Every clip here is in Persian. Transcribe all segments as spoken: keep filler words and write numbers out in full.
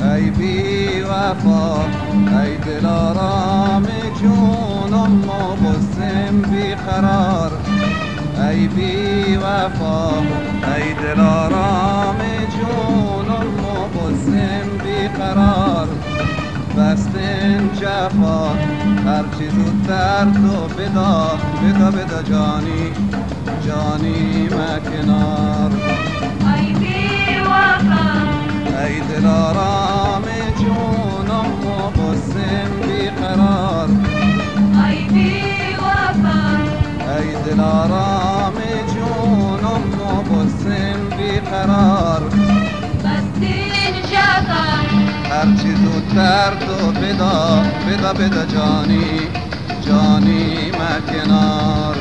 ای بی وفا ای دلارام جونم مبسم بی قرار ای بی وفا ای دلارام جونم مبسم بی قرار بستن جفا هرچی زودتر تو بدا بدا بدا جانی جانی مکنار ای بی وفا ای دلارام جونم مبسم بی قرار ای بی وفا ای دلارام جونم مبسم بی قرار بستین جفا هرچی زودتر تو بدا بدا بدا جانی جانی مکنار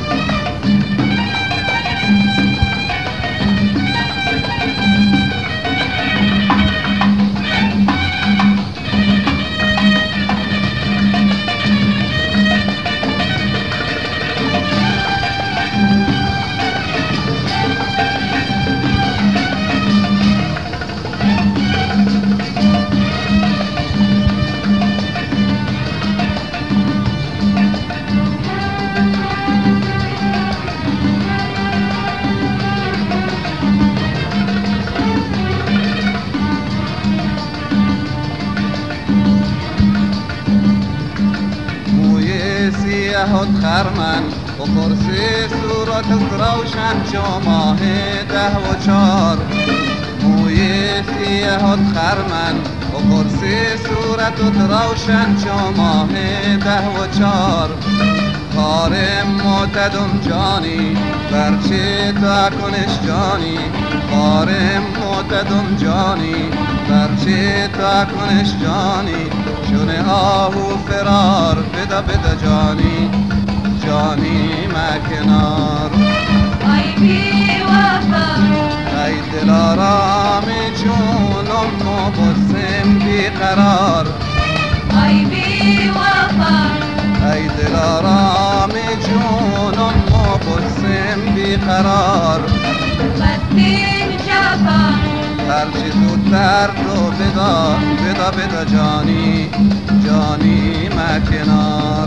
سیاهت خرمن و قرص صورت روشن چو ماه ده و چار موی سیاهت خرمن و قرص صورت روشن چو ماه ده و چار کار معتدم جانی برچه تا کنش جانی کار معتدم جانی برچه تا کنش جانی شونه آهو فرار بدا بدا جانی جانی مکنار ای بی وفا ای دلارام جونم مبسم بی قرار ای بی وفا ای دلارام جونم مبسم بی قرار بستین جفا هرچی زودتر تو بدا بدا بدا جانی جانی مکنار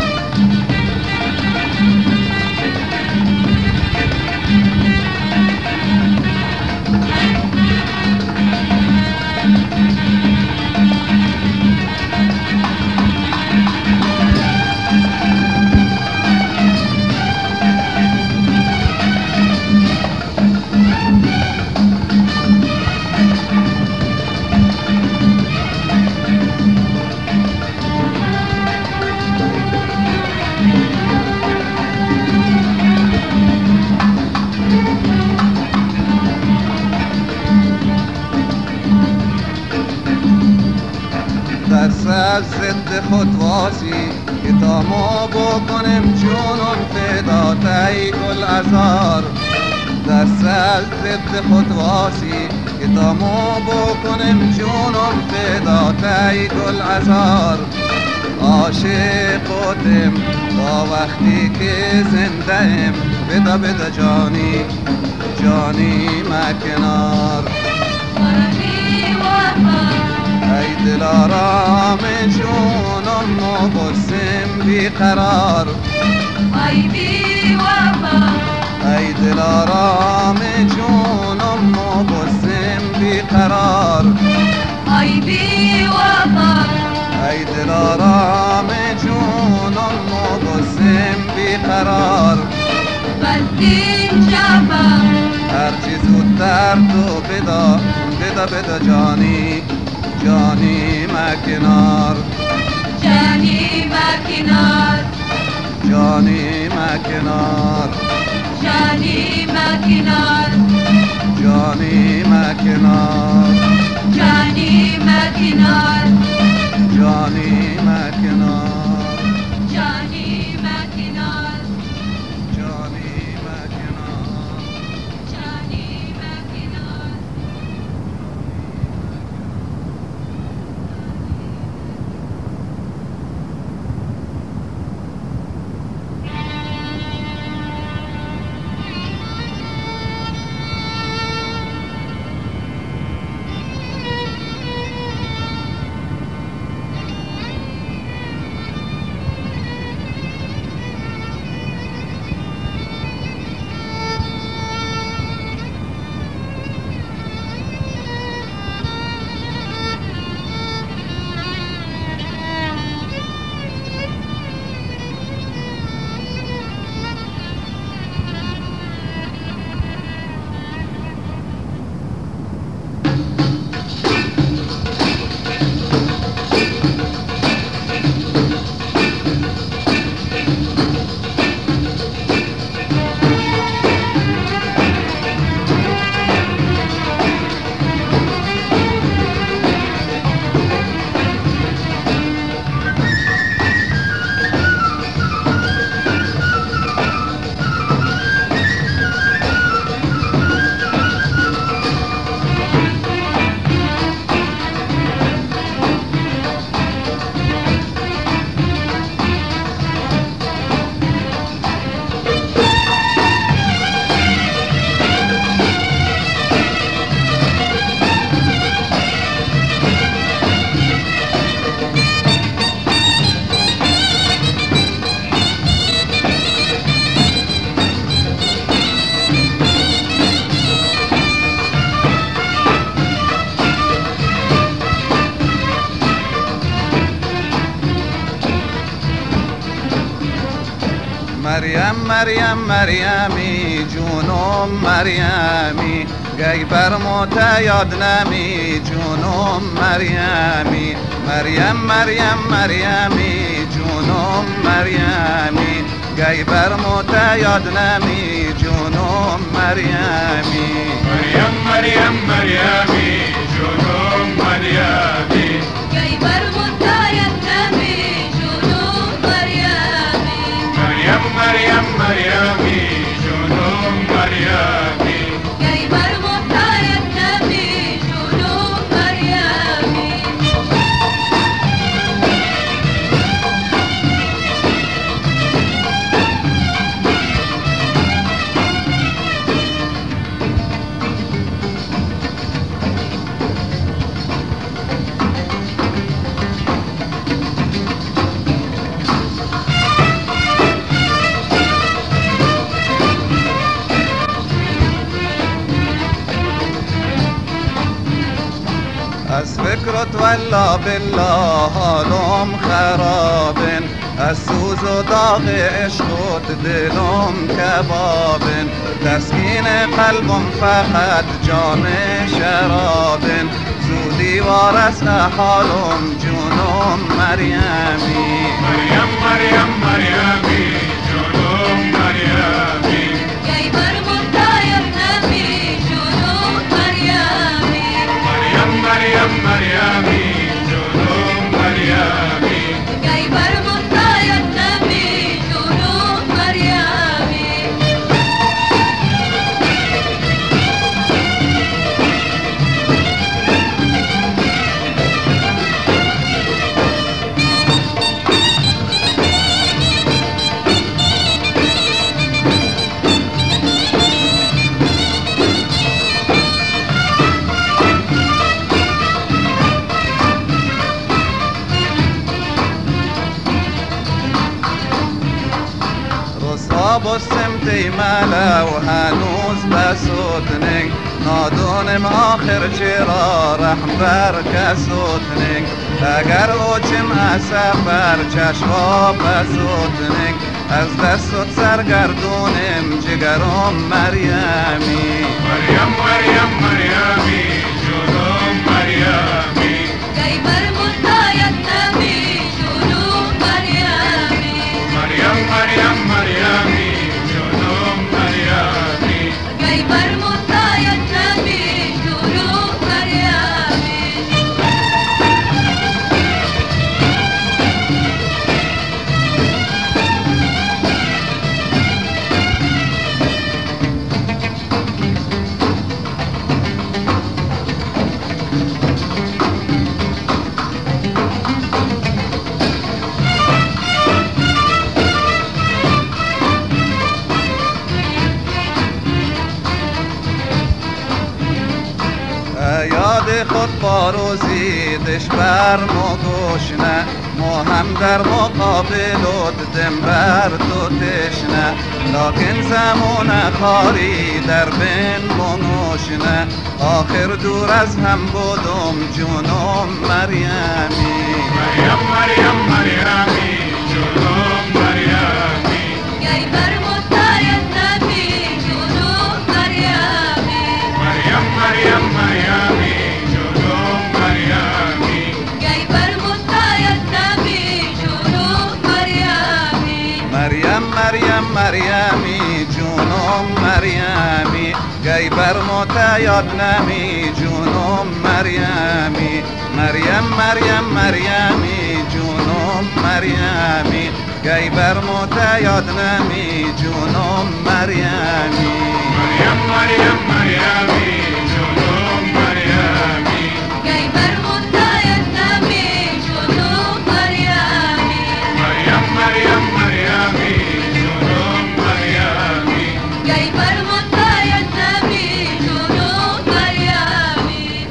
دست از ضد خود واسی که تا ما بکنم جونم فدا تای گل ازار دست از ضد خود واسی که تا ما بکنم جونم فدا تای گل ازار عاشق بودم تا وقتی که زنده ام بدا بدا جانی جانی مکنار ای وفا ای دلارام جونم مبسم بی قرار ای بی وفا ای دلارام جونم مبسم بی قرار ای بی وفا ای دلارام جونم مبسم بی قرار بستین جفا هرچی زودتر تو بدا بدا بدا جانی جانی مکنار جانی مکنار جانی مکنار جانی مکنار جانی مکنار جانی مکنار جانی مکنار جانی مکنار جانی مکنار جانی مکنار مریم مریم مریمی جونم مریمی گی برموت یاد نمی جونم مریمی مریم مریم مریمی جونم مریمی گی برموت یاد نمی جونم مریمی مریم مریم مریمی جونم مریمی گی برموت یاد نمی جونم مریمی مریم مریم مریمی جونم مریمی گی برموت یاد نمی جونم مریمی از فکرت والله بالله حالم خرابن از سوز و داغ عشقت دلم کبابن تسکین قلبم فقط جام شرابن زودی وارث حالم جونم مریمی مریم مریم مریمی جونم مریمی گی برموت یاد نمی جونم مریمی مریم مریم مریمی جونم مریمی گی برموت یاد نمی جونم مریمی رسوا بسمتی ملا و هنوز بسوتنگ نادونم آخر چرا رحم بر کسوتنگ اگر اوچم اسفر چشما بسوتنگ از دستت سرگردونم جگرم مریمی مریم مریم مریمی جونم مریمی گی برموت یاد نمی جونم مریمی مریم مریم مریمی جونم مریمی گی برموت یاد نمی جونم مریمی یاد خود باروزی دش بر مگوشنه ما هم در مقابلت دم بر تو تشنه لکن زمان خاری در بین منوشنه آخر دور از هم بودم جونم مریمی مریم مریم مریمی جونم مریمی گی برموت یاد نمی جونم مریمی مریم مریم مریمی جونم مریمی گی برموت یاد نمی جونم مریمی مریم مریم مریمی جونم مریمی گی برموت یاد نمی جونم مریمی مریم مریم مریمی جونم مریمی گی برموت یاد نمی جونم مریمی مریم مریم مریمی جونم مریمی گی برموت یاد نمی جونم مریمی مریم مریم مریمی جونم مریمی گی برموت یاد نمی جونم مریمی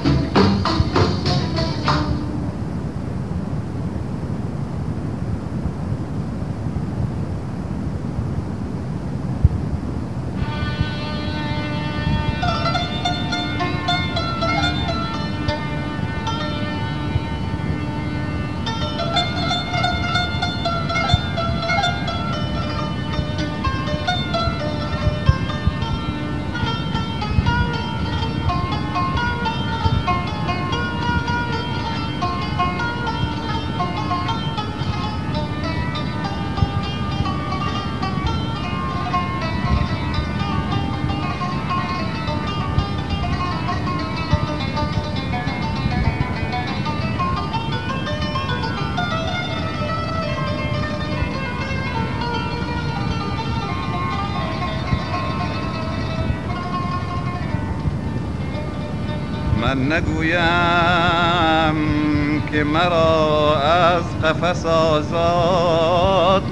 من نگویم که مرا از قفس آزاد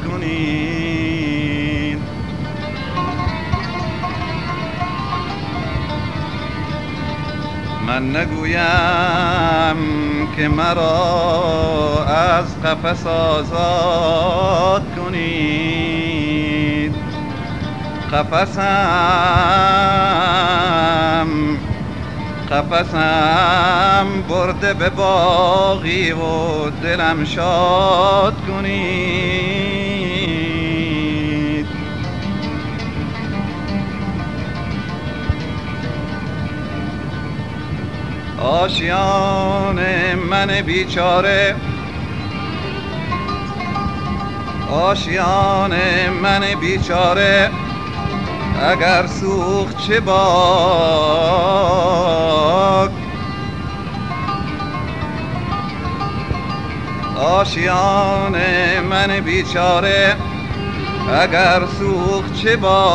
کنید، من نگویم که مرا از قفس آزاد کنید. قفسم قفسم برده به باغی و دلم شاد کنید. آشیان من بیچاره، آشیان من بیچاره، اگر سوخت چه باک. آشیان من بیچاره، اگر سوخت چه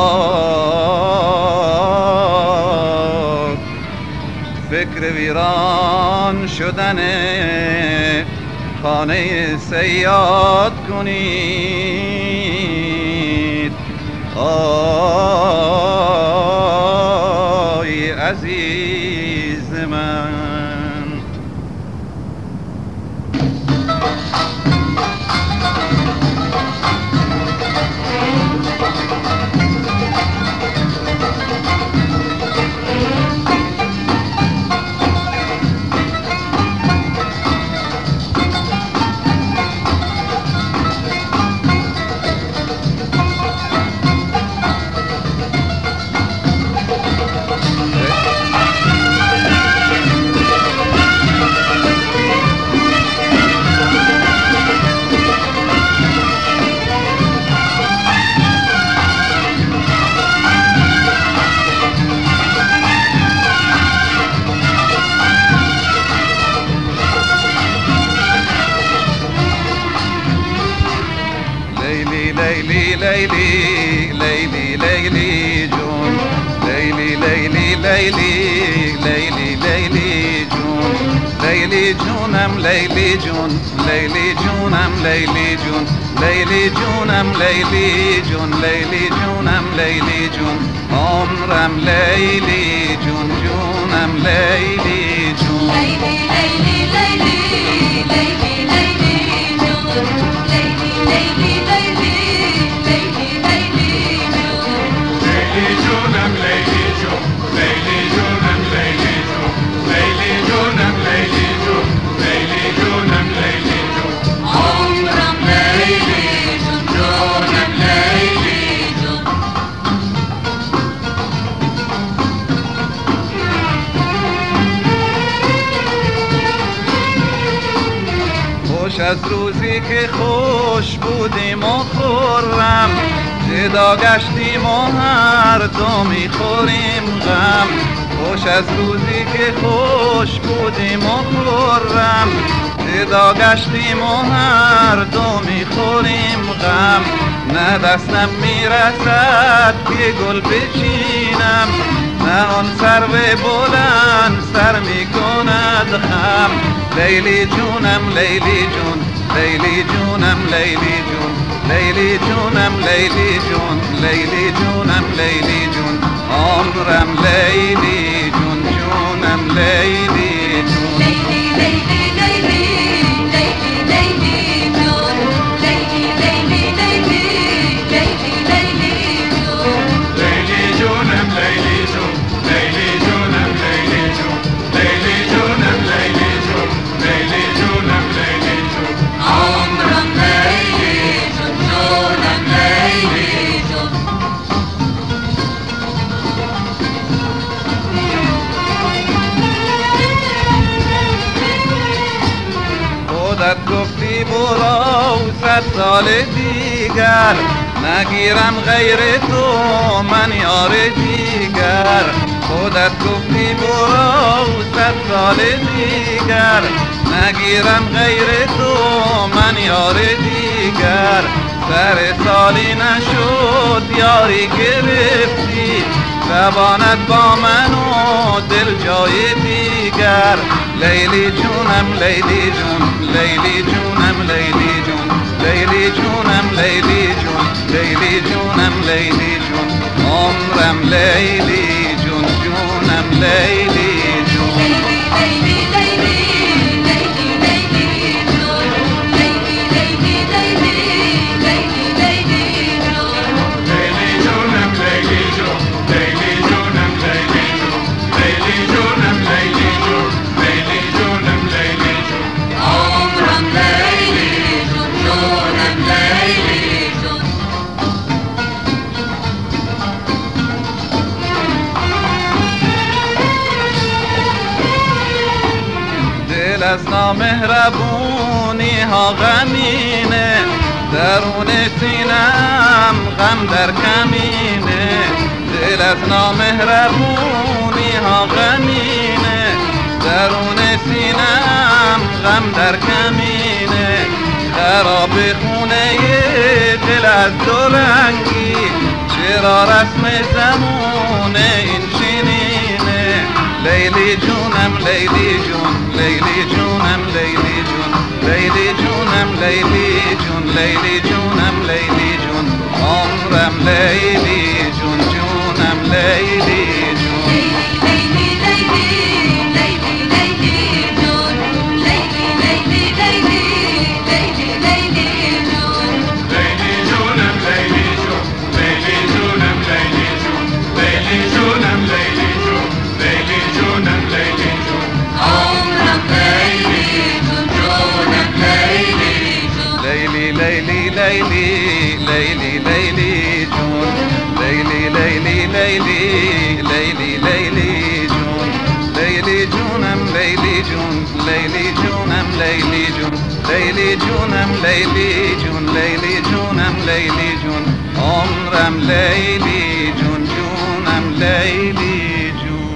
باک. فکر ویران شدن خانه صیاد کنید. آی عزیز من، ليلي ليلي ليلي ليلي جون، ليلي ليلي ليلي ليلي ليلي جون، ليلي جونم ليلي جون، ليلي جونم ليلي جون، ليلي جونم ليلي جون، ليلي جونم ليلي جون، عمرم ليلي جون، جونم ليلي جون. ليلي ليلي ليلي ليلي ليلي جون، ليلي ليلي ليلي ليلي ليلي جون. ليلي جونم ليلي جون، ليلي جونم ليلي جون، ليلي جونم ليلي جون، ليلي جونم ليلي جون، عمرم ليلي جون، جونم ليلي جون. خوش از روزی که خوش بودیم و خورم، جدا گشتیم و هر دو میخوریم غم. خوش از روزی که خوش بودیم و خورم، جدا گشتیم و هر دو میخوریم غم. نه دستم میرسد که گل بچینم، نه آن سرو بلند سر میکند خم. لیلی جونم لیلی جون، لیلی جونم لیلی جون، لیلی جونم لیلی جون، لیلی جونم لیلی جون، عمرم لیلی جون، جونم لیلی جون. لیلی لیلی لیلی لیلی لیلی جون، لیلی لیلی لیلی لیلی لیلی جون. ليلي جونم ليلي جون، ليلي جونم ليلي جون، ليلي جونم ليلي جون، ليلي جونم ليلي جون، عمرم لیلی جون، جونم لیلی جون. خودت گفتی برو صد سال دیگر، نگیرم غیر تو من یار دیگر. خودت گفتی برو صد سال دیگر، نگیرم غیر تو من یار دیگر. سر سالی نشد یاری گرفتی، زبانت با من و دل جای دیگر. لیلی جونم لیلی جون، لیلی جونم لیلی جون، لیلی جونم لیلی جون، لیلی جونم لیلی جون، عمرم لیلی جون، جونم لیلی جون. لیلی لیلی لیلی لیلی لیلی جون، لیلی لیلی لیلی لیلی لیلی جون. لیلی جونم لیلی جون، لیلی جونم لیلی جون، لیلی جونم لیلی جون، لیلی جونم لیلی جون، عمرم لیلی جون، جونم لیلی جون. دل از نامهربونی ها غمینه، درون سینم غم در کمینه. دل از نامهربونی ها غمینه، درون سینم غم در کمینه. خراب خونه دل از دو رنگی، چرا رسم زمونه این چنینه. لیلی جونم لیلی جون، لیلی جونم لیلی جون، لیلی جونم لیلی جون، لیلی جونم لیلی جون، عمرم لیلی جون، جونم لیلی جون. لیلی لیلی لیلی لیلی جون، لیلی لیلی لیلی لیلی لیلی جون. لیلی جونم لیلی جون، لیلی جونم لیلی جون، لیلی جونم لیلی جون، لیلی جونم لیلی جون، عمرم لیلی جون، جونم لیلی جون. لیلی لیلی لیلی لیلی لیلی جون، لیلی لیلی لیلی لیلی لیلی جون، لیلی جونم لیلی جون، لیلی جونم لیلی جون، لیلی جونم لیلی جون، لیلی جونم لیلی جون، عمرم لیلی جون، جونم لیلی جون.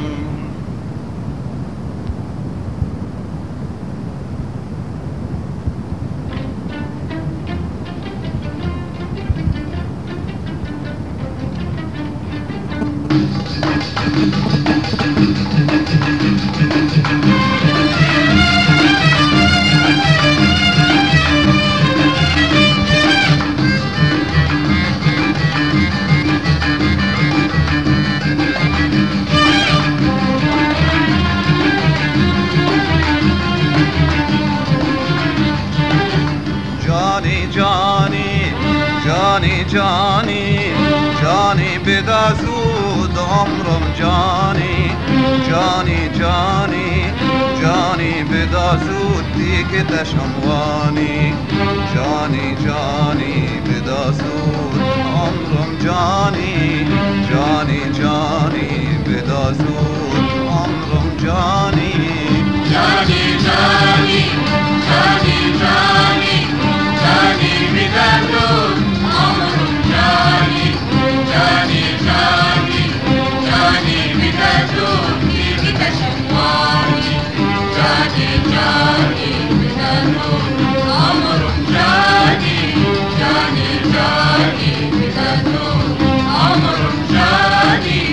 جانی جانی جانی جانی جانی بدازود عمرم جانی، جانی جانی جانی بدازود دیگه تشموانی. جانی جانی بدازود عمرم جانی، جانی جانی بدازود عمرم جانی. جانی جانی جانی جانی جانی می‌درد عمرم جانی، جانی جانی جانی می‌درد دیگه تشموانی. جانی جانی می‌درد عمرم جانی، جانی جانی می‌درد عمرم جانی.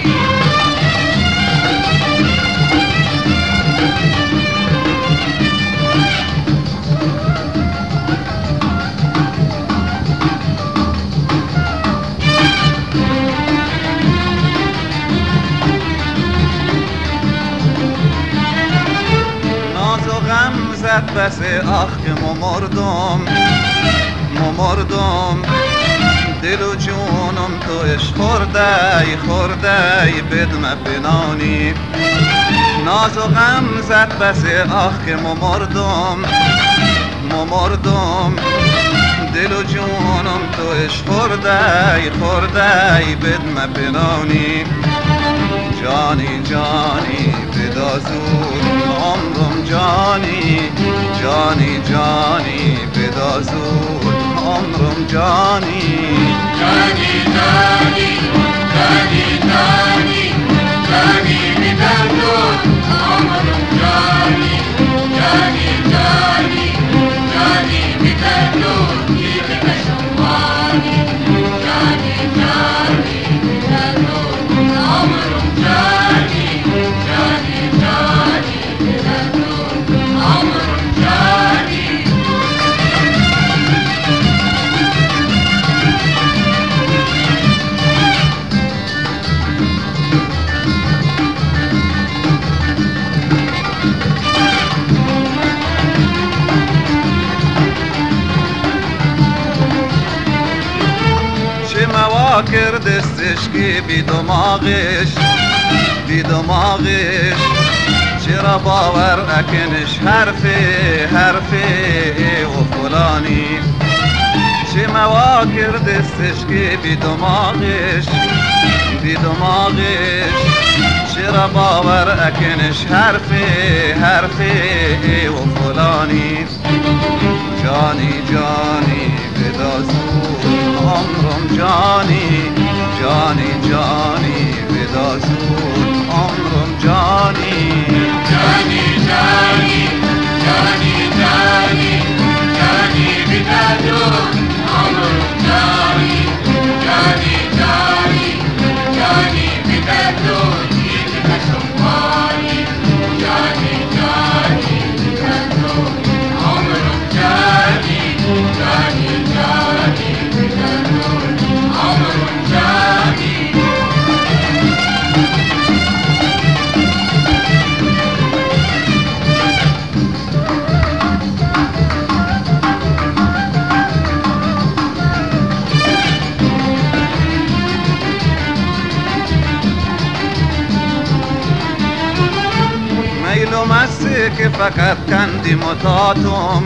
زد بس آخ که ممردم ممردم، دل و جونم تو اش خورده خورده بدم بنانی. ناز و غم زد بس آخ که ممردم ممردم، دل و جونم تو اش خورده خورده بدم بنانی. جانی جانی بدازود عمرم جانی، جانی جانی بدازود عمرم جانی. جانی جانی جانی جانی جانی بدرد عمرم جانی، جانی جانی جانی بدرد دیگه تشموانی. جانی جانی بدرد عمرم وا کرد استشکی بی دماغش بی دماغش چرا باور اکنش حرفه حرفه و فلانی چه موا کرد استشکی بی دماغش بی دماغش چرا باور اکنش حرفه حرفه و فلانی جانی جانی بدازور عمرم جانی جانی جانی بدازور عمرم جانی جانی جانی جانی جانی جانی بدازور عمرم جانی جانی جانی جانی بدازور شمالي جاني جاني بدازور عمرم جاني جاني جاني بدازور عمرم جاني میلو مستی که فقط کندی متاتم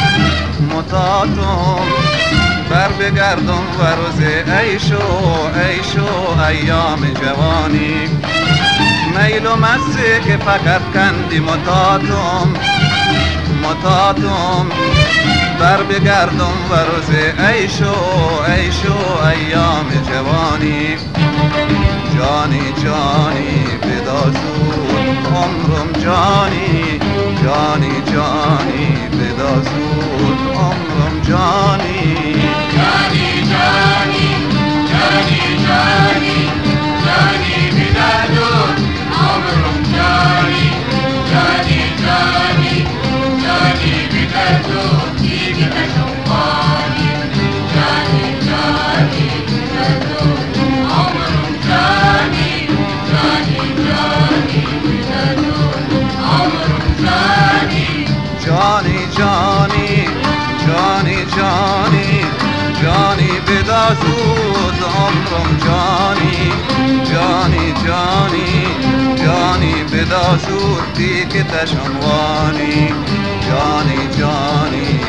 متاتم بر بگردم و روز عیشو عیشو ایام جوانی میلو مستی که فقط کندی متاتم متاتم بر بگردم و روز عیشو عیشو ایام جوانی جانی جانی بدازور عمرم جانی جانی جانی بدازور عمرم جانی جانی جانی جانی جانی جانی بدازور عمرم جانی جانی جانی جانی بدازور دیگه شمالي جانی جانی بدازور عمرم جانی جانی جانی بدازور عمرم جانی جانی جانی جانی جانی جانی بدازود عمرم جانی جانی جانی جانی بدازود دیگه تشنوانی جانی جانی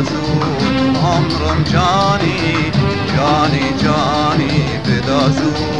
بدازود عمرم جانی جانی جانی بدازود